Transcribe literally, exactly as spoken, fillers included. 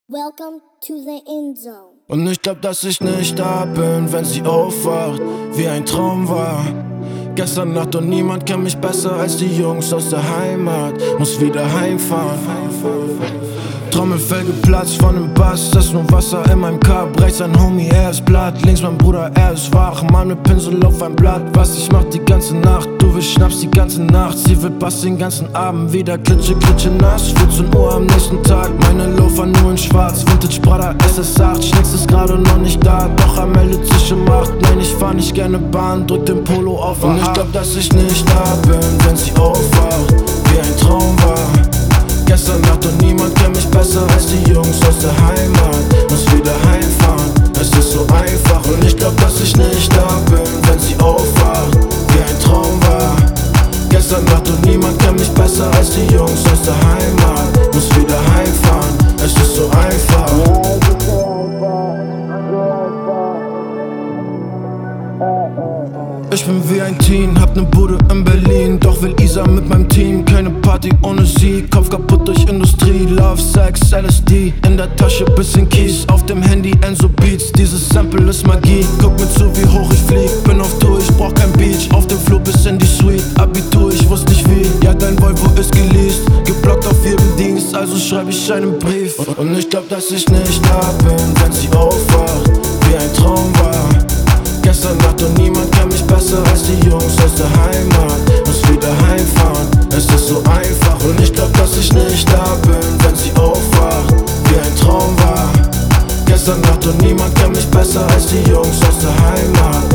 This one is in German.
Welcome to the end zone. Und ich glaub, dass ich nicht da bin, wenn sie aufwacht, wie ein Traum war. Gestern Nacht und niemand kennt mich besser als die Jungs aus der Heimat. Muss wieder heimfahren. Trommelfell geplatzt von dem Bass, das ist nur Wasser in meinem Cup. Rechts ein Homie, er ist blatt, links mein Bruder, er ist wach. Mal mit Pinsel auf ein Blatt, was ich mach die ganze Nacht. Du willst Schnaps die ganze Nacht, sie will Bass den ganzen Abend. Wieder klitsche, klitsche nass, vierzehn Uhr am nächsten Tag. Meine Loafer nur in schwarz, Vintage Prada S S acht. Schnicks ist gerade noch nicht da, doch er meldet sich um acht. Nein, ich fahr nicht gerne Bahn, drück den Polo auf. Und ich glaub, dass ich nicht da bin, wenn sie aufwacht, wie ein Traum war. Gestern Nacht und niemand kennt mich besser als die Jungs aus der Heimat. Muss wieder heimfahren, es ist so einfach. Und ich glaub, dass ich nicht da bin, wenn sie aufwacht, wie ein Traum war. Gestern Nacht und niemand kennt mich besser als die Jungs aus der Heimat. Muss wieder heimfahren, es ist so einfach. Ich bin wie ein Teen, hab ne Bude in Berlin. Doch will Isa mit meinem Team, keine Party ohne sie. Kopf kaputt durch Industrie, Love, Sex, L S D. In der Tasche bisschen Kies, auf dem Handy Enzo Beats. Dieses Sample ist Magie, guck mir zu wie hoch ich flieg. Bin auf Tour, ich brauch kein Beach. Auf dem Flur bis in die Suite, Abitur, ich wusste nicht wie. Ja, dein Volvo ist geleast, geblockt auf jedem Dienst. Also schreib ich einen Brief. Und ich glaub, dass ich nicht da bin, wenn sie aufwacht, wie ein Traum war. Gestern Nacht und niemand kennt mich besser als die Jungs aus der Heimat. Muss wieder heimfahren, es ist so einfach. Und ich glaub, dass ich nicht da bin, wenn sie aufwacht, wie ein Traum war. Gestern Nacht und niemand kennt mich besser als die Jungs aus der Heimat.